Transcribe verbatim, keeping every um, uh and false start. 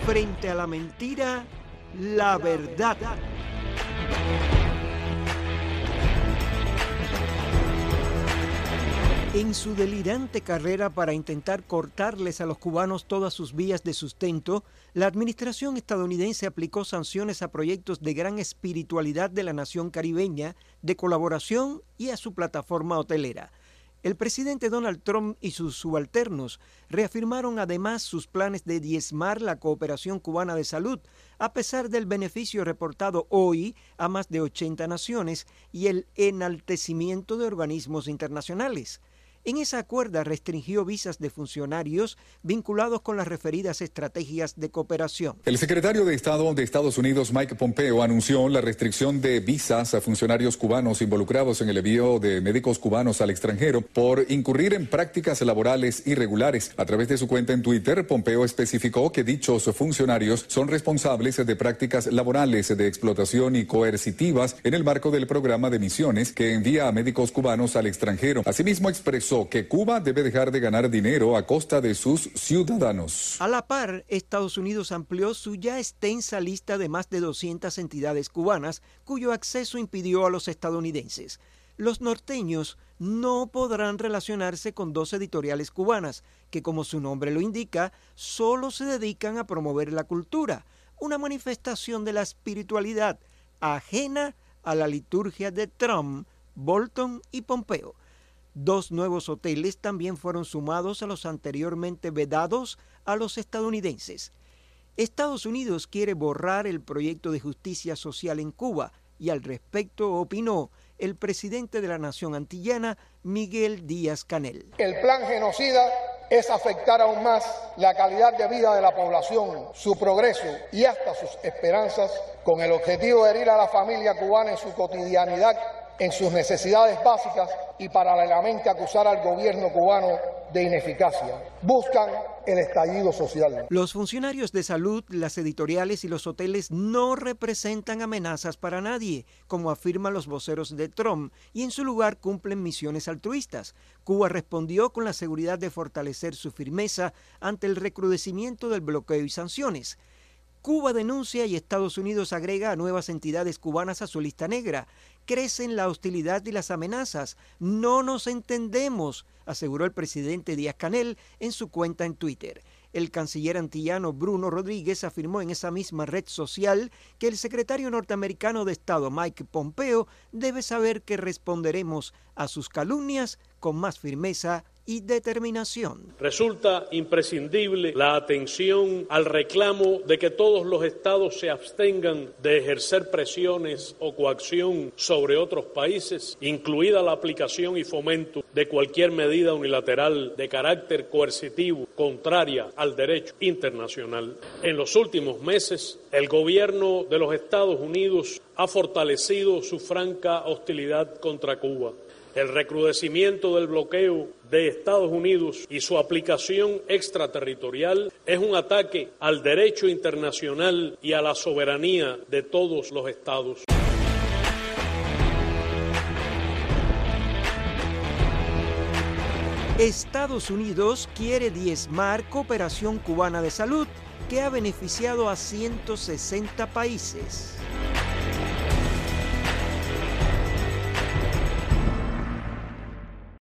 Frente a la mentira, la verdad. En su delirante carrera para intentar cortarles a los cubanos todas sus vías de sustento, la administración estadounidense aplicó sanciones a proyectos de gran espiritualidad de la nación caribeña, de colaboración y a su plataforma hotelera. El presidente Donald Trump y sus subalternos reafirmaron además sus planes de diezmar la cooperación cubana de salud, a pesar del beneficio reportado hoy a más de ochenta naciones y el enaltecimiento de organismos internacionales. En esa cuerda restringió visas de funcionarios vinculados con las referidas estrategias de cooperación. El secretario de Estado de Estados Unidos, Mike Pompeo, anunció la restricción de visas a funcionarios cubanos involucrados en el envío de médicos cubanos al extranjero por incurrir en prácticas laborales irregulares. A través de su cuenta en Twitter, Pompeo especificó que dichos funcionarios son responsables de prácticas laborales de explotación y coercitivas en el marco del programa de misiones que envía a médicos cubanos al extranjero. Asimismo, expresó que Cuba debe dejar de ganar dinero a costa de sus ciudadanos. A la par, Estados Unidos amplió su ya extensa lista de más de doscientas entidades cubanas cuyo acceso impidió a los estadounidenses. Los norteños no podrán relacionarse con dos editoriales cubanas, que como su nombre lo indica, solo se dedican a promover la cultura, una manifestación de la espiritualidad ajena a la liturgia de Trump, Bolton y Pompeo. Dos nuevos hoteles también fueron sumados a los anteriormente vedados a los estadounidenses. Estados Unidos quiere borrar el proyecto de justicia social en Cuba y al respecto opinó el presidente de la nación antillana, Miguel Díaz-Canel. El plan genocida es afectar aún más la calidad de vida de la población, su progreso y hasta sus esperanzas, con el objetivo de herir a la familia cubana en su cotidianidad, en sus necesidades básicas y paralelamente acusar al gobierno cubano de ineficacia. Buscan el estallido social. Los funcionarios de salud, las editoriales y los hoteles no representan amenazas para nadie, como afirman los voceros de Trump, y en su lugar cumplen misiones altruistas. Cuba respondió con la seguridad de fortalecer su firmeza ante el recrudecimiento del bloqueo y sanciones. Cuba denuncia y Estados Unidos agrega a nuevas entidades cubanas a su lista negra. Crecen la hostilidad y las amenazas. No nos entendemos, aseguró el presidente Díaz-Canel en su cuenta en Twitter. El canciller antillano Bruno Rodríguez afirmó en esa misma red social que el secretario norteamericano de Estado Mike Pompeo debe saber que responderemos a sus calumnias con más firmeza y determinación. Resulta imprescindible la atención al reclamo de que todos los estados se abstengan de ejercer presiones o coacción sobre otros países, incluida la aplicación y fomento de cualquier medida unilateral de carácter coercitivo contraria al derecho internacional. En los últimos meses, el gobierno de los Estados Unidos ha fortalecido su franca hostilidad contra Cuba. El recrudecimiento del bloqueo de Estados Unidos y su aplicación extraterritorial es un ataque al derecho internacional y a la soberanía de todos los estados. Estados Unidos quiere diezmar cooperación cubana de salud que ha beneficiado a ciento sesenta países.